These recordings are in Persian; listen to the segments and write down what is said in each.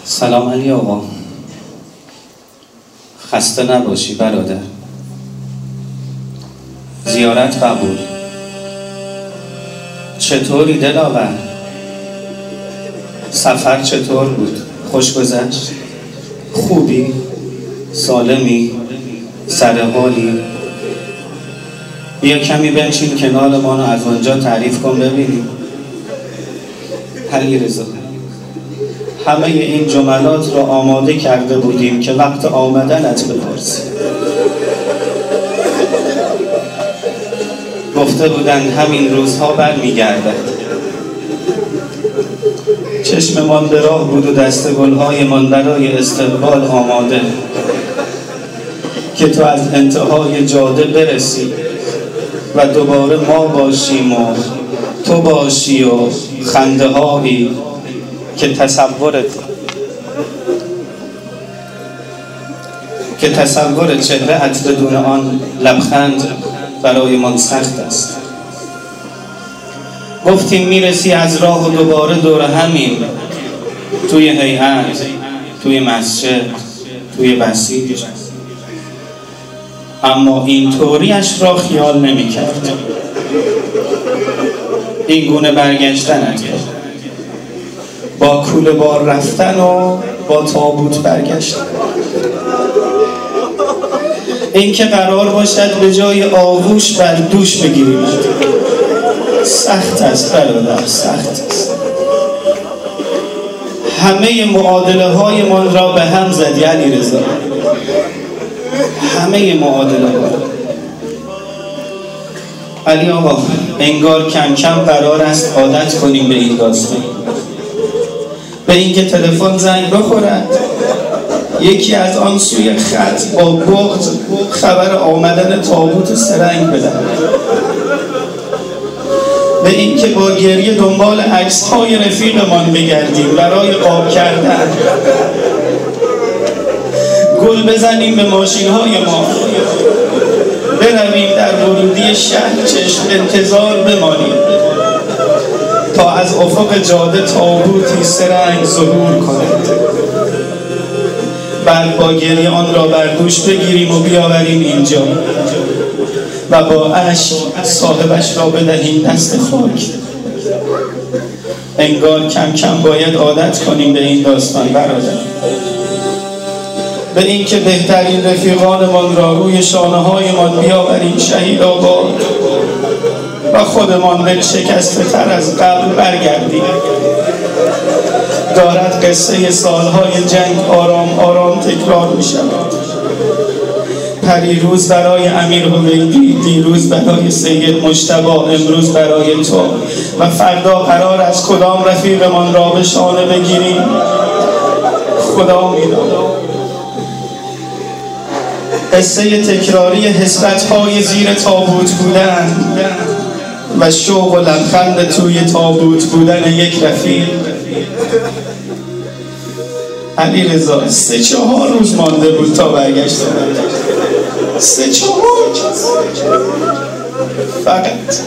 سلام علی آقا، خسته نباشی برادر. زیارت قبول. چطوری دلاور؟ سفر چطور بود؟ خوش گذشت؟ خوبی؟ سالمی؟ سرحالی؟ بیا کمی بنشین کنار ما رو از اونجا تعریف کن ببینیم. علیرضا، همه این جملات را آماده کرده بودیم که وقت آمدنت بپرسیم. گفته بودند همین روزها برمیگردد. چشممان به راه بود و دست گل‌هایمان برای استقبال آماده، که تو از انتهای جاده برسی و دوباره ما باشیم و تو باشی و خنده هایی که تصور چهره‌ات بدون آن لبخند برای من سخت است. گفتیم میرسی از راه و دوباره دور همین، توی هیئت، توی مسجد، توی بسیج. اما این طوریش را خیال نمی کرد. این گونه برگشتن با کوله بار رفتن و با تابوت برگشتن. این که قرار باشد به جای آغوش بر دوش بگیریم سخت است برادر، سخت است. همه معادله های من را به هم زدی علیرضا، همه معادله ها. علی آقا، انگار کم کم قرار است عادت کنیم به این داستان، به اینکه تلفن زنگ بخورد، یکی از آن سوی خط با بغض خبر آمدن تابوت سرنگ بدهد، به اینکه با گریه دنبال عکس‌های رفیقمان بگردیم برای قاب کردن، گل بزنیم به ماشین‌های ما، برویم در ورودی شهر چشم انتظار بمانیم تا از افق جاده تابوتی سرنگ ظهور کند، بعد با گریه آن را بر دوش بگیریم و بیاوریم اینجا و با اشک صاحبش را بدهیم دست خاک. انگار کم کم باید عادت کنیم به این داستان برادر، به اینکه بهترین رفیقانمان را روی شانه‌هایمان بیاوریم شهید آباد و خودمان دل شکسته تر از قبل برگردیم. دارد قصه سالهای جنگ آرام آرام تکرار می شود. پریروز برای امیر حمیدی، دیروز برای سید مجتبی، امروز برای تو و فردا قرار از کدام رفیقمان را به شانه بگیریم خدا می‌داند. قصه تکراری حسرت‌های زیر تابوت بودن و شوق و لبخند توی تابوت بودن یک رفیق. علیرضا، 3-4 روز مانده بود تا برگشتن. 3-4 فقط.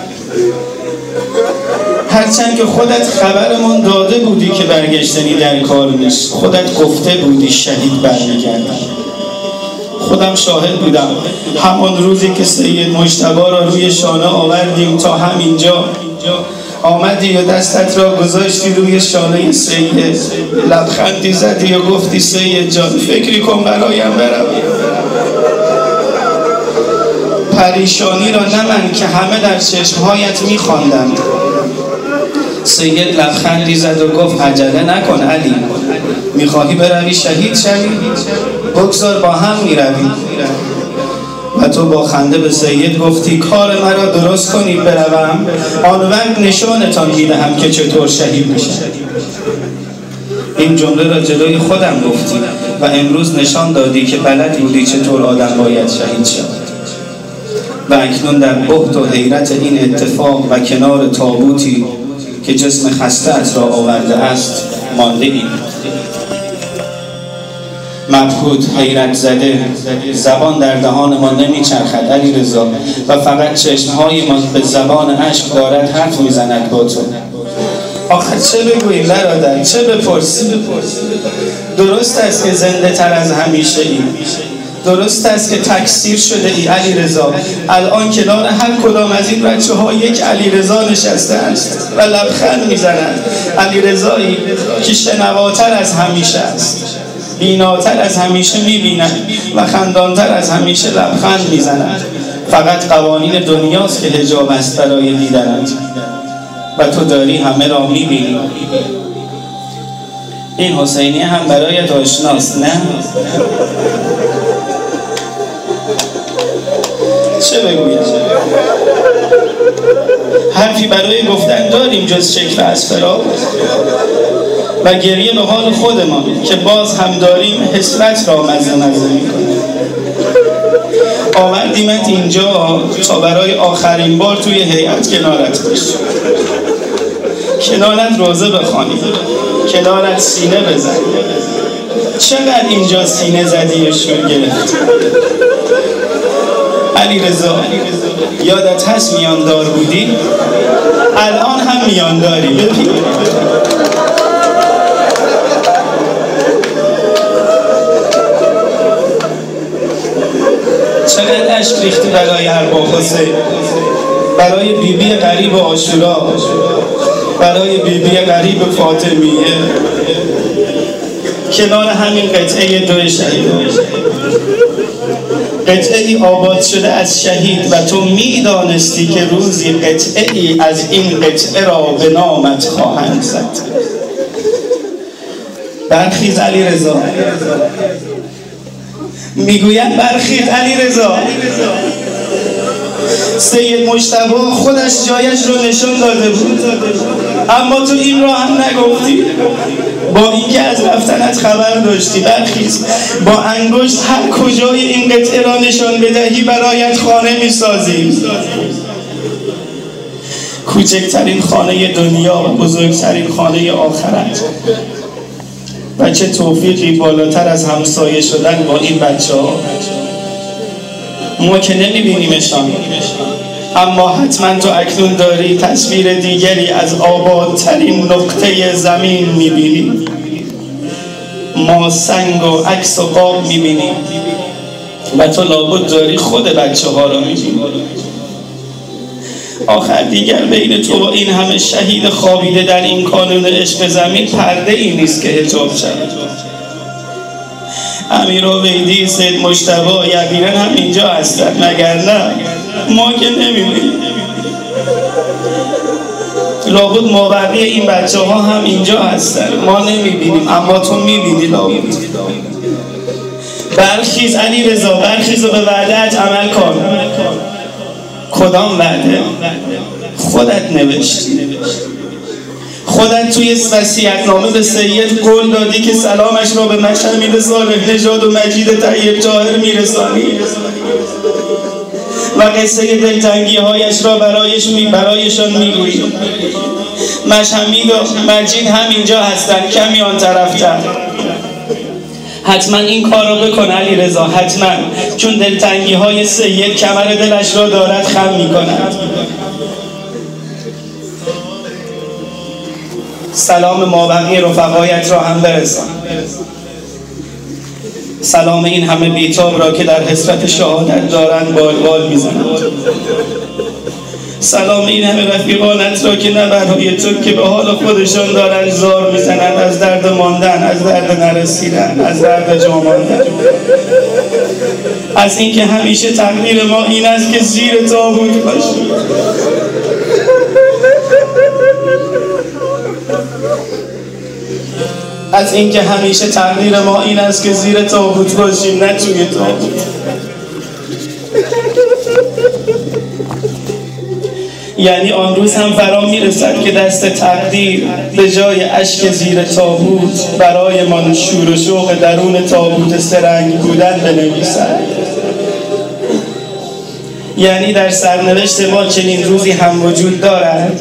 هرچند که خودت خبرمون داده بودی که برگشتنی در کار نیست، خودت گفته بودی شهید برمیگردن. خودم شاهد بودم همان روزی که سید مجتبی را روی شانه آوردیم تا همینجا، آمدی و دستت را گذاشتی روی شانه سید، لبخندی زدی و گفتی سید جان فکری کن برایم برم. پریشانی را نه من که همه در چشمهایت می‌خواندند. سید لبخندی زد و گفت عجله نکن علی، میخواهی بروی شهید شوی؟ بگذار با هم میروی. و تو با خنده به سید گفتی کار مرا درست کنید بروم، آن وقت نشانتان میدهم که چطور شهید میشم. این جمله را جلوی خودم گفتی و امروز نشان دادی که بلد بودی چطور آدم باید شهید شود. و اکنون در بهت و حیرت این اتفاق و کنار تابوتی که جسم خسته‌ات را آورده است مانده ایم. مبهوت، حیرت زده، زبان در دهان ما نمیچرخد علیرضا و فقط چشمهای ما به زبان اشک دارد حرف میزند با تو. آخه چه بگوییم برادر، چه بپرسیم؟ درست است که زنده تر از همیشه ای، درست است که تکثیر شده ای علی رضا. الان کنار هر کدام از این بچه ها یک علی رضا نشسته است و لبخند میزنند. علی رضایی که شنواتر از همیشه است، بیناتر از همیشه میبیند و خندانتر از همیشه لبخند میزند. فقط قوانین دنیاست که حجاب است برای دیدنت و تو داری همه را میبینی. این حسینی هم برایت آشناست نه؟ چه بگویم؟ حرفی برای گفتن داریم جز شکل از فراق و گریه به حال خودمان که باز هم داریم حسرت را مزه میکنیم. آوردیمت اینجا تا برای آخرین بار توی هیئت کنارت باشی، کنارت روزه بخوانی، کنارت سینه بزنی. چقدر اینجا سینه زدی و شور گرفت علی رضا. یادت هست میاندار بودی؟ الان هم میانداری. ببین چقدر عشق ریختی برای ارباب حسین، برای بیبی غریب عاشورا، برای بیبی غریب فاطمیه، کنار همین قطعه دو شهید، قطعه ای آباد شده از شهید و تو میدانستی که روزی قطعه ای از این قطعه را به نامت خواهند زد. برخیز علی رضا، میگوید برخیز علی رضا. سید مجتبی خودش جایش رو نشان داده بود، اما تو این را هم نگفتی. با اینکه از رفتنت خبر داشتی. برخیز، با انگشت هر کجای این قطعه را نشان بدهی برایت خانه میسازیم. کوچکترین خانه دنیا و بزرگترین خانه آخرت. و چه توفیقی بالاتر از همسایه شدن با این بچه ها. ما که نمیبینیمشان، اما حتما تو اکنون داری تصویر دیگری از آبادترین نقطه زمین میبینی. ما سنگ و عکس و قاب میبینیم و تو لابد داری خود بچه ها را میبینی. آخر دیگر بین تو و این همه شهید خوابیده در این کانون عشق زمین پرده ای نیست که حجاب شد. امیرالویدی، سید مجتبی یقینا هم اینجا هستند، مگر نه؟ ما که نمیبینیم. لابد مابقی این بچه ها هم اینجا هستند، ما نمیبینیم اما تو میبینی لابد. برخیز علی رضا، برخیز و به وعده‌ات عمل کن. کدام وعده؟ خودت نوشتی، خودت توی وصیت‌نامه به سید قول دادی که سلامش را به مشهمید صالح نژاد و مجید طیب طاهر میرسانی و قصه دلتنگی‌هایش را برایشان میگویی. مشهمید و مجید هم اینجا هستند، کمی آن طرفتر. حتما این کار را بکن علی رضا، حتما، چون دلتنگی‌های سید کمر دلش را دارد خم می‌کند. سلام مابقی رفقایت را هم برسان. سلام این همه بیتاب را که در حسرت شهادت دارند بال میزنند. سلام این همه رفیقانت را که نه برای تو که به حال خودشان دارند زار میزنند از درد ماندن، از درد نرسیدن، از درد جا ماندن، از اینکه همیشه تقدیر ما این است که زیر تابوت باشیم. از اینکه همیشه تقدیر ما این است که زیر تابوت باشیم، نه توی تابوت. یعنی آن روز هم فرا میرسد که دست تقدیر به جای اشک زیر تابوت برای من شور و شوق درون تابوت سرنگ بودن بنویسد. یعنی در سرنوشت ما چنین روزی هم وجود دارد.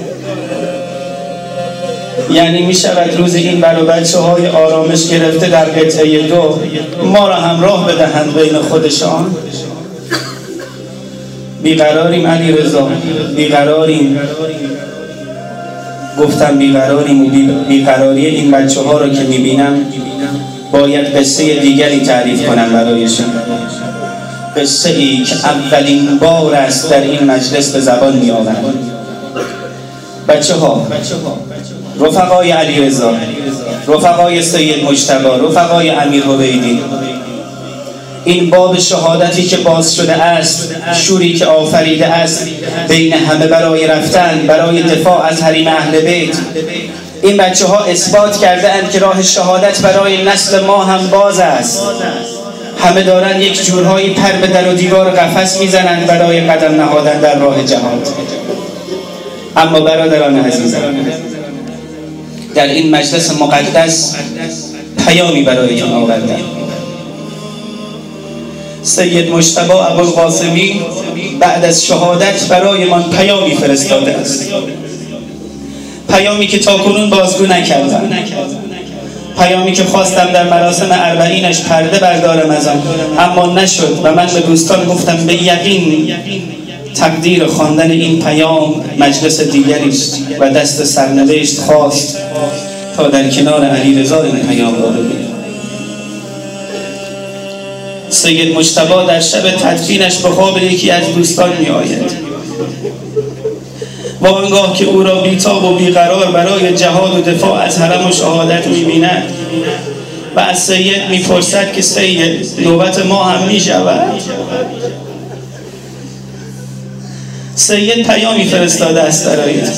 یعنی می شود روز این بر و بچه های آرامش گرفته در قطعه دو ما را همراه بدهند بین خودشان. بیقراریم علی رضا، بیقراریم. گفتم بیقراریم و بیقراری این بچه ها را که می بینم باید قصه دیگری تعریف کنم برایشان. قصه ای که اولین بار است در این مجلس به زبان می آورم. بچه ها، رفقای علیرضا، رفقای سید مجتبی، رفقای امیر حبیدی، این باب شهادتی که باز شده است، شوری که آفریده است بین همه برای رفتن، برای دفاع از حریم اهل بیت. این بچه ها اثبات کرده اند که راه شهادت برای نسل ما هم باز است. همه دارن یک جورهایی پر به در و دیوار قفس میزنند برای قدم نهادن در راه جهاد. اما برادران عزیزم، در این مجلس مقدس پیامی برایتان آوردم. سید مجتبی ابوالقاسمی بعد از شهادت برایمان پیامی فرستاده است، پیامی که تاکنون بازگو نکردم، پیامی که خواستم در مراسم اربعینش پرده بردارم از آن، اما نشد و من به دوستان گفتم به یقین تقدیر خواندن این پیام مجلس دیگری است و دست سرنوشت خواست تا در کنار علیرضا این پیام را ببینم. سید مجتبی در شب تدفینش به خواب یکی از دوستان می آید و آنگاه که او را بیتاب و بیقرار برای جهاد و دفاع از حرم و شهادت می بیند و از سید می پرسد که سید نوبت ما هم می شود. سید پیامی فرستاده است برایت،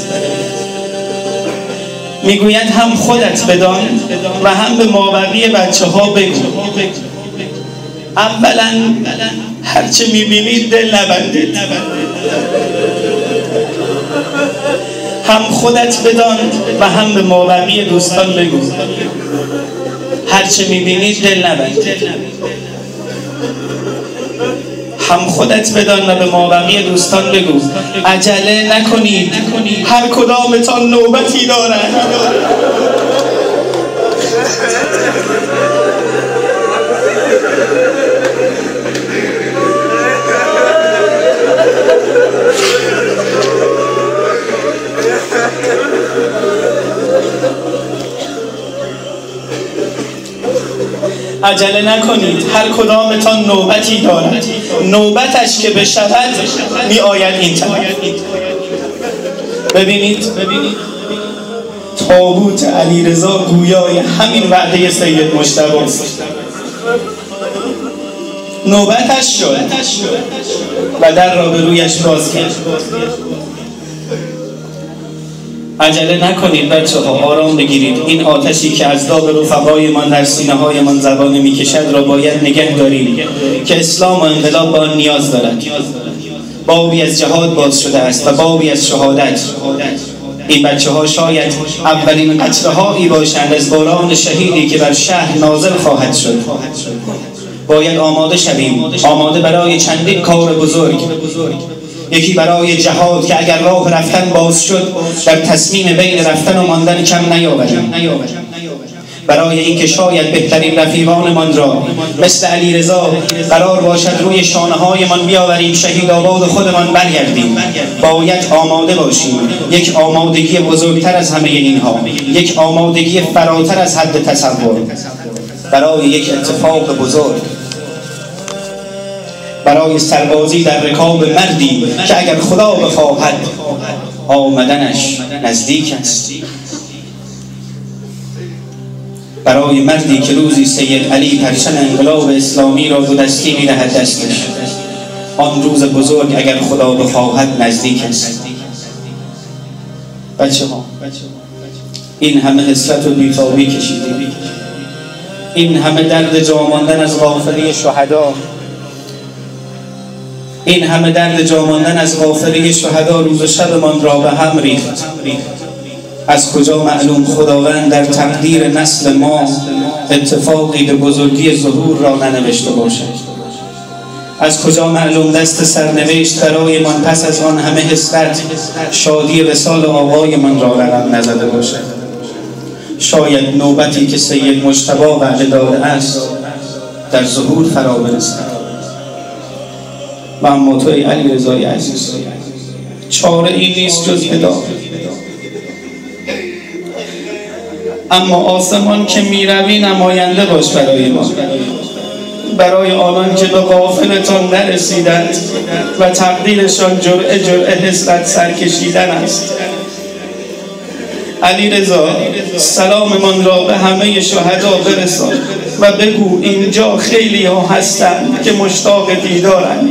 میگوید هم خودت بدان و هم به مابقی بچه ها بگو. اولا هرچه میبینید دل نبندید، هم خودت بدان و هم به مابقی دوستان بگو. هرچه میبینید دل نبندید، هم خودت بدان و به مابقی دوستان بگو. عجله نکنید، هر کدامتان نوبتی دارند. عجله نکنید، هر کدامتان نوبتی دارد، نوبتش که بشود می آید این طرف. ببینید تابوت علیرضا گویای همین وعده سید مجتبی است. نوبتش شد و در را به رویش باز کرد. عجله نکنید بچه ها، آرام بگیرید. این آتشی که از داغ رفقایمان در سینه هایمان زبانه میکشد را باید نگه داریم که اسلام و انقلاب به آن نیاز دارد. بابی از جهاد باز شده است و بابی از شهادت. این بچه ها شاید اولین قطره هایی باشند از باران شهیدی که بر شهر نازل خواهد شد. باید آماده شویم، آماده برای چندین کار بزرگ. یکی برای جهاد که اگر راه رفتن باز شد در تصمیم بین رفتن و ماندن کم نیاوریم. برای اینکه شاید بهترین رفیقانمان را مثل علیرضا قرار باشد روی شانه هایمان بیاوریم، شهید آباد خودمان برگردیم. باید آماده باشیم، یک آمادگی بزرگتر از همه اینها، یک آمادگی فراتر از حد تصور برای یک اتفاق بزرگ، برای سربازی در رکاب مردی که اگر خدا بخواهد آمدنش نزدیک است، برای مردی که روزی سید علی پرچم انقلاب اسلامی را دو دستی می‌دهد دستش. آن روز بزرگ اگر خدا بخواهد نزدیک است. بچه ها، این همه حسرت و بی‌تابی کشیدیم، این همه درد جا ماندن از غافلی شهدا، این همه درد جا ماندن از غافلی شهدا روز و شبمان را به هم ریخت. از کجا معلوم خداوند در تقدیر نسل ما اتفاقی به بزرگی ظهور را ننوشته باشد؟ از کجا معلوم دست سرنوشت برای من پس از آن همه حسرت شادی وصال آقایمان را رقم نزده باشد؟ شاید نوبتی که سید مجتبی وعده داده است در ظهور فرا برسد. و اما تو ای علیرضای عزیز، چاره ای نیست جز ادامه. اما آسمان که میروی نماینده باش برای ما، برای آنان که به غافلتان نرسیدند و تقدیرشان جرعه جرعه حسرت سرکشیدن است. علی رضا سلاممان را به همه شهدا برسان و بگو اینجا خیلی ها هستند که مشتاق دیدارند.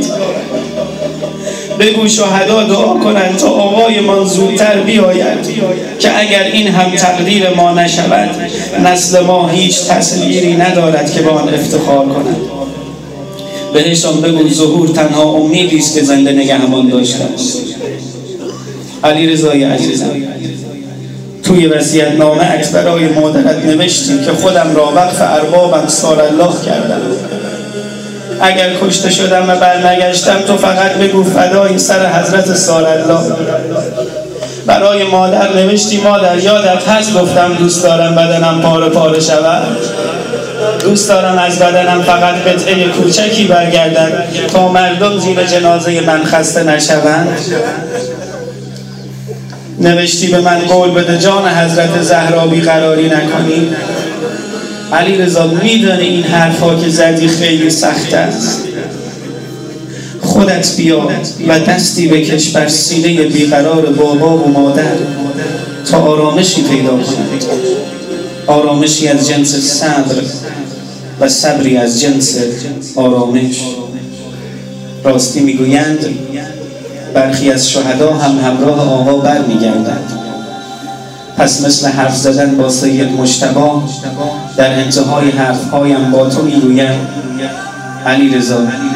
بگو شهدا دعا کنند تا آقایمان زودتر بیاید که اگر این هم تقدیر ما نشود نسل ما هیچ تصویری ندارد که به آن افتخار کند. بهشان بگو ظهور تنها امیدی است که زنده نگهمان داشته است. علی رضای عزیزم، توی وصیت‌نامه‌ات برای مادرت نوشتی که خودم را وقف اربابم سارالله کردم. اگر کشته شدم و برنگشتم تو فقط بگو فدای سر حضرت سارالله. برای مادر نوشتی مادر یادت هست گفتم دوست دارم بدنم پاره پاره شود، دوست دارم از بدنم فقط قطعه کوچکی برگردد تا مردم زیر جنازه من خسته نشوند. نوشتی به من قول بده جان حضرت زهرا بیقراری نکنی. علی رضا میدانی این حرفا که زدی خیلی سخت است. خودت بیا و دستی بکش بر سینه بیقرار بابا و مادر تا آرامشی پیدا کنند، آرامشی از جنس صبر و صبری از جنس آرامش. راستی میگویند برخی از شهدا هم همراه آقا بر میگردند. پس مثل حرف زدن با سید مجتبی در انتهای حرفهایم با تو میگویم علی رضا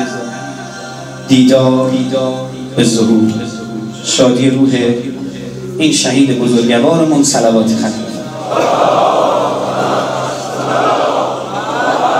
دیدار به ظهور. شادی روح این شهید بزرگوارمون صلوات ختم.